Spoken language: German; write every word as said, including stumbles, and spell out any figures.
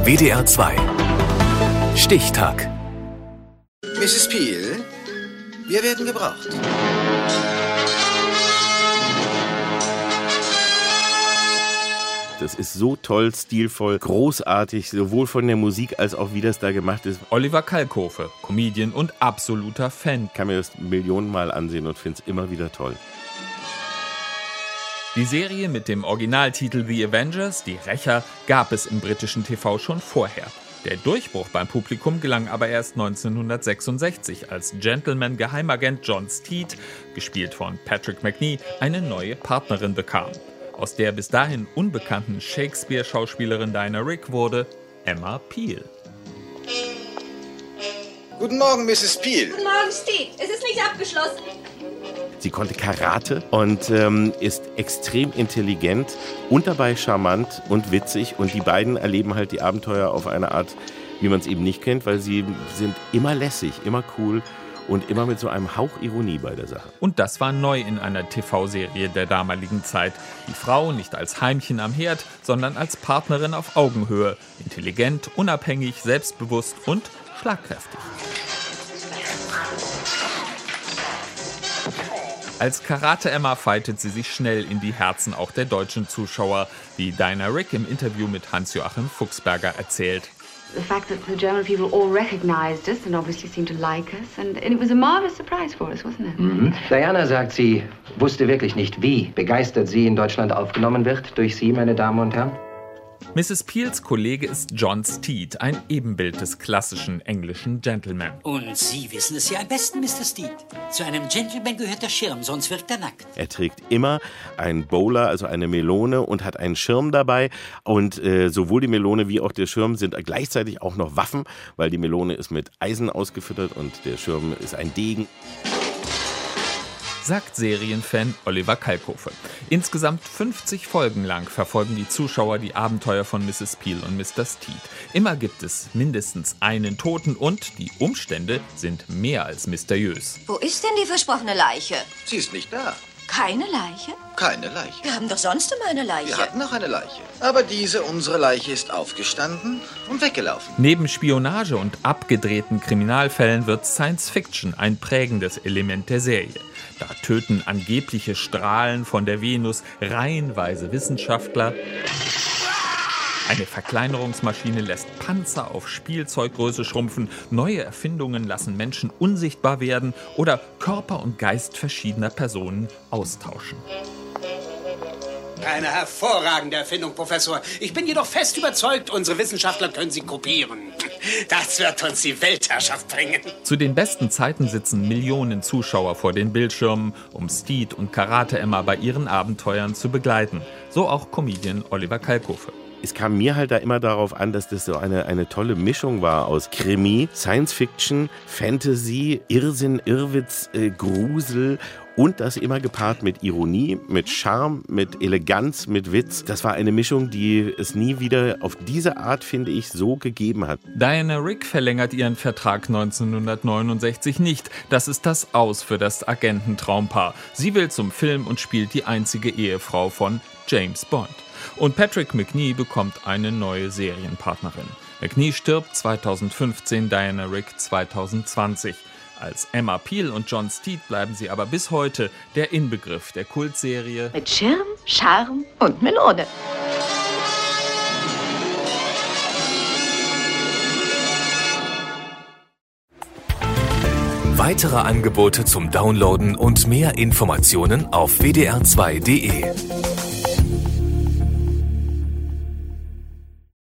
W D R zwei Stichtag. Misses Peel, wir werden gebraucht. Das ist so toll, stilvoll, großartig, sowohl von der Musik als auch wie das da gemacht ist. Oliver Kalkofe, Comedian und absoluter Fan. Ich kann mir das Millionenmal ansehen und finde es immer wieder toll. Die Serie mit dem Originaltitel The Avengers, die Rächer, gab es im britischen T V schon vorher. Der Durchbruch beim Publikum gelang aber erst neunzehnhundertsechsundsechzig, als Gentleman-Geheimagent John Steed, gespielt von Patrick Macnee, eine neue Partnerin bekam. Aus der bis dahin unbekannten Shakespeare-Schauspielerin Diana Rigg wurde Emma Peel. Guten Morgen, Misses Peel. Guten Morgen, Steve. Es ist nicht abgeschlossen. Sie konnte Karate und ähm, ist extrem intelligent und dabei charmant und witzig. Und die beiden erleben halt die Abenteuer auf eine Art, wie man es eben nicht kennt, weil sie sind immer lässig, immer cool und immer mit so einem Hauch Ironie bei der Sache. Und das war neu in einer T V-Serie der damaligen Zeit. Die Frau nicht als Heimchen am Herd, sondern als Partnerin auf Augenhöhe. Intelligent, unabhängig, selbstbewusst und schlagkräftig. Als Karate-Emma fightet sie sich schnell in die Herzen auch der deutschen Zuschauer, wie Diana Rigg im Interview mit Hans-Joachim Fuchsberger erzählt. The fact that the German people all recognized us and obviously seemed to like us, and, and it was a marvelous surprise for us, wasn't it? Mhm. Diana sagt, sie wusste wirklich nicht, wie begeistert sie in Deutschland aufgenommen wird durch Sie, meine Damen und Herren. Misses Peels Kollege ist John Steed, ein Ebenbild des klassischen englischen Gentleman. Und Sie wissen es ja am besten, Mister Steed. Zu einem Gentleman gehört der Schirm, sonst wirkt er nackt. Er trägt immer einen Bowler, also eine Melone, und hat einen Schirm dabei. Und äh, sowohl die Melone wie auch der Schirm sind gleichzeitig auch noch Waffen, weil die Melone ist mit Eisen ausgefüttert und der Schirm ist ein Degen. Sagt Serienfan Oliver Kalkofe. Insgesamt fünfzig Folgen lang verfolgen die Zuschauer die Abenteuer von Misses Peel und Mister Steed. Immer gibt es mindestens einen Toten und die Umstände sind mehr als mysteriös. Wo ist denn die versprochene Leiche? Sie ist nicht da. Keine Leiche? Keine Leiche. Wir haben doch sonst immer eine Leiche. Wir hatten noch eine Leiche. Aber diese, unsere Leiche, ist aufgestanden und weggelaufen. Neben Spionage und abgedrehten Kriminalfällen wird Science Fiction ein prägendes Element der Serie. Da töten angebliche Strahlen von der Venus reihenweise Wissenschaftler. Eine Verkleinerungsmaschine lässt Panzer auf Spielzeuggröße schrumpfen, neue Erfindungen lassen Menschen unsichtbar werden oder Körper und Geist verschiedener Personen austauschen. Eine hervorragende Erfindung, Professor. Ich bin jedoch fest überzeugt, unsere Wissenschaftler können sie kopieren. Das wird uns die Weltherrschaft bringen. Zu den besten Zeiten sitzen Millionen Zuschauer vor den Bildschirmen, um Steed und Karate-Emma bei ihren Abenteuern zu begleiten. So auch Comedian Oliver Kalkofe. Es kam mir halt da immer darauf an, dass das so eine, eine tolle Mischung war aus Krimi, Science-Fiction, Fantasy, Irrsinn, Irrwitz, äh, Grusel und das immer gepaart mit Ironie, mit Charme, mit Eleganz, mit Witz. Das war eine Mischung, die es nie wieder auf diese Art, finde ich, so gegeben hat. Diana Rigg verlängert ihren Vertrag neunzehnhundertneunundsechzig nicht. Das ist das Aus für das Agententraumpaar. Sie will zum Film und spielt die einzige Ehefrau von James Bond. Und Patrick Macnee bekommt eine neue Serienpartnerin. Macnee stirbt zweitausendfünfzehn, Diana Rigg zweitausendzwanzig. Als Emma Peel und John Steed bleiben sie aber bis heute der Inbegriff der Kultserie Mit Schirm, Charme und Melone. Weitere Angebote zum Downloaden und mehr Informationen auf w d r zwei punkt d e.